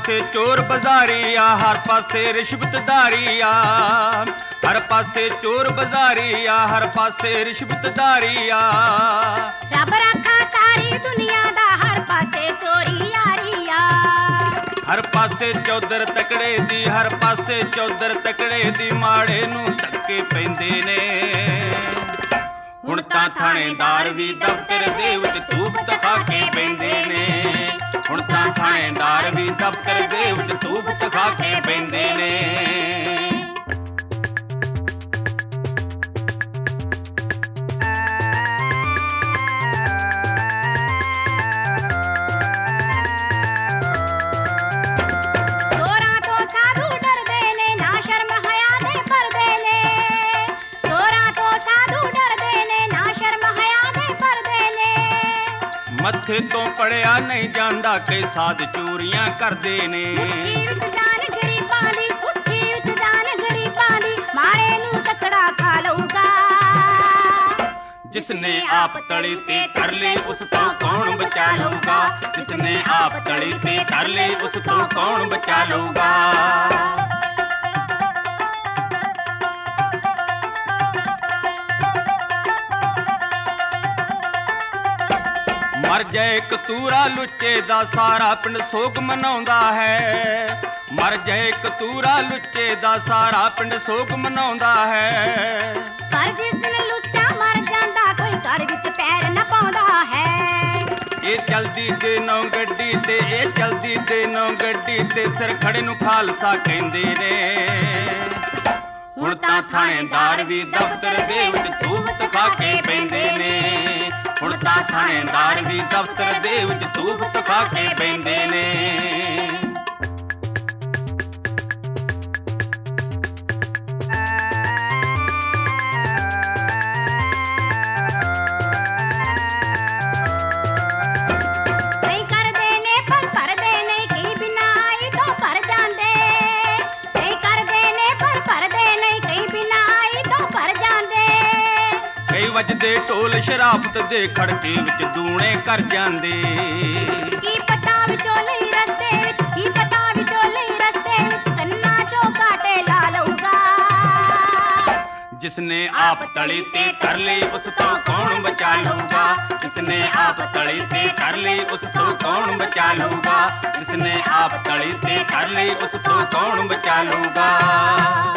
ਪਾਸੇ ਚੋਰ ਬਜ਼ਾਰੀ ਆ, ਹਰ ਪਾਸੇ ਰਿਸ਼ਵਤਦਾਰੀ ਆ। ਹਰ ਪਾਸੇ ਚੋਰ ਬਜ਼ਾਰੀ ਆ, ਹਰ ਪਾਸੇ ਰਿਸ਼ਵਤਦਾਰੀ ਆ। ਰੱਬ ਰਾਖਾ ਸਾਰੀ ਦੁਨੀਆ ਦਾ, ਹਰ ਪਾਸੇ ਚੋਰੀ ਯਾਰੀ ਆ। ਹਰ ਪਾਸੇ ਚੌਧਰ ਤਕੜੇ ਦੀ, ਹਰ ਪਾਸੇ ਚੌਧਰ ਤਕੜੇ ਦੀ, ਮਾੜੇ ਨੂੰ ਧੱਕੇ ਪੈਂਦੇ ਨੇ। ਹੁਣ ਤਾਂ ਥਾਣੇਦਾਰ ਵੀ ਦਫ਼ਤਰ ਦੇ ਵਿੱਚ ਧੂਪ ਦਿਖਾ ਕੇ ਬਹਿੰਦੇ ਨੇ। ਹੁਣ ਤਾਂ ਥਾਣੇਦਾਰ ਵੀ ਦਫ਼ਤਰ ਦੇ ਵਿੱਚ ਧੂਪ ਦਿਖਾ ਕੇ ਬਹਿੰਦੇ ਨੇ। ਚੋਰਾਂ ਤੋਂ ਸਾਧੂ ਡਰਦੇ ਨੇ, ਨਾ ਸ਼ਰਮ ਹਯਾ ਦੇ ਪਰਦੇ ਨੇ। ਚੋਰਾਂ ਤੋਂ ਸਾਧੂ ਡਰਦੇ ਨੇ, ਨਾ ਸ਼ਰਮ ਹਯਾ ਦੇ ਪਰਦੇ ਨੇ। ਮੱਥੇ ਤੋਂ ਪੜਿਆ ਨਹੀਂ ਜਾਂਦਾ, ਕਈ ਸਾਧ ਚੋਰੀਆਂ ਕਰਦੇ ਨੇ। ਮੁੱਠੀ ਵਿੱਚ ਜਾਨ ਗਰੀਬਾਂ ਦੀ, ਮੁੱਠੀ ਵਿੱਚ ਜਾਨ ਗਰੀਬਾਂ ਦੀ, ਮਾੜੇ ਨੂੰ ਤਕੜਾ ਖਾ ਲਊਗਾ। ਜਿਸਨੇ ਆਪ ਤਲੀ ਤੇ ਧਰ ਲਈ, ਉਸ ਤੋਂ ਕੌਣ ਬਚਾ ਲਊਗਾ। ਜਿਸਨੇ ਆਪ ਤਲੀ ਤੇ ਧਰ ਲਈ, ਉਸ ਤੋਂ ਕੌਣ ਬਚਾ ਲਊਗਾ। ਮਰ ਜਾਏ ਕਤੂਰਾ ਲੁੱਚੇ ਦਾ, ਸਾਰਾ ਪਿੰਡ ਸੋਗ ਮਨਾਉਂਦਾ ਹੈ। ਮਰ ਜਾਏ ਕਤੂਰਾ ਲੁੱਚੇ ਦਾ, ਸਾਰਾ ਪਿੰਡ ਸੋਗ ਮਨਾਉਂਦਾ ਹੈ। ਪਰ ਜਿਸ ਦਿਨ ਲੁੱਚਾ ਮਰ ਜਾਂਦਾ, ਕੋਈ ਘਰ ਵਿੱਚ ਪੈਰ ਨਾ ਪਾਉਂਦਾ ਹੈ। ਇਹ ਚਲਦੀ ਦੇ ਨੌ ਗੱਡੀ ਤੇ, ਇਹ ਚਲਦੀ ਦੇ ਨੌ ਗੱਡੀ ਤੇ, ਸਿਰ ਖੜੇ ਨੂੰ ਖਾਲਸਾ ਕਹਿੰਦੇ ਨੇ। ਹੁਣ ਤਾਂ ਥਾਣੇਦਾਰ ਵੀ ਦਫ਼ਤਰ ਦੇ ਵਿੱਚ ਧੂਪ ਦਿਖਾ ਕੇ ਬਹਿੰਦੇ ਨੇ। ਹੁਣ ਤਾਂ ਥਾਣੇਦਾਰ ਵੀ ਦਫ਼ਤਰ ਦੇ ਵਿੱਚ ਧੂਪ ਦਿਖਾ ਕੇ ਬਹਿੰਦੇ ਨੇ। ਕਈ ਕਰਦੇ ਨੇ ਪਰ ਭਰਦੇ ਨਹੀਂ, ਕਈ ਬਿਨਾਂ ਆਈ ਤੋਂ ਭਰ ਜਾਂਦੇ। ਕਈ ਕਰਦੇ ਨੇ ਪਰ ਭਰਦੇ ਨਹੀਂ, ਕਈ ਬਿਨਾਂ ਆਈ ਤੋਂ ਭਰ ਜਾਂਦੇ। ਕਈ ਵੱਜਦੇ ਢੋਲ ਸ਼ਰਾਬਤ ਦੇ, ਖੜਕੇ ਵਿੱਚ ਦੂਣੇ ਕਰ ਜਾਂਦੇ। ਕੀ ਪਤਾ ਵਿਚੋਲੇ ਰਸਤੇ ਵਿੱਚ, ਕੀ ਪਤਾ ਵਿਚੋਲੇ ਰਸਤੇ ਵਿੱਚ, ਕੰਨਾਂ ਚੋਂ ਕਾਟੇ ਲਾ ਲਊਗਾ। ਜਿਸਨੇ ਆਪ ਤਲੀ ਤੇ ਧਰ ਲਈ, ਉਸ ਤੋਂ ਕੌਣ ਬਚਾ ਲਊਗਾ। ਜਿਸਨੇ ਆਪ ਤਲੀ ਤੇ ਧਰ ਲਈ, ਉਸ ਤੋਂ ਕੌਣ ਬਚਾ ਲਊਗਾ। ਜਿਸਨੇ ਆਪ ਤਲੀ ਤੇ ਧਰ ਲਈ, ਉਸ ਤੋਂ ਕੌਣ ਬਚਾ ਲਊਗਾ।